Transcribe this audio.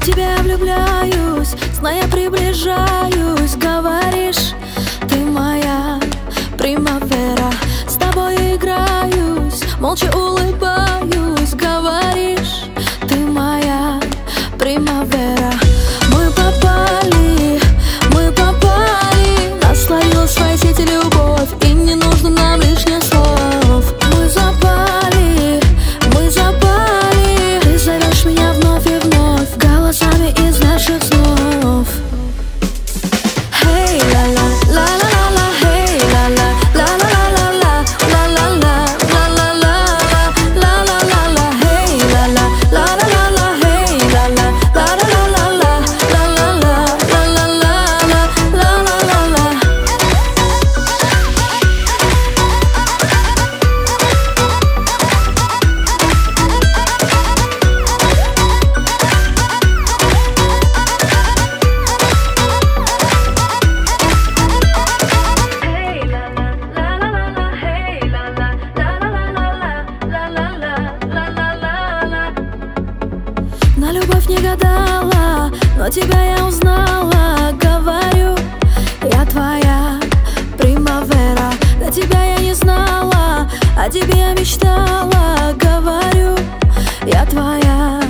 В тебя я влюбляюсь, зная приближаюсь. Говоришь, ты моя примавера. С тобой играюсь, молча улыбаюсь. Говоришь, ты моя примавера. Мы попали, нас словила в своей сети любовь, и не нужно нам лишних слов. Мы запали, ты зовешь меня вновь и вновь голосами из наших снов. Hey, la la la la la, hey, la la la la la la, la la la la la la la la la la, hey, la la la la la, hey, la la la la la la, la la la la la la la la. На любовь не гадала, но тебя я узнала. Говорю, я твоя примавера. До тебя я не знала, о тебе я мечтала. Говорю, я твоя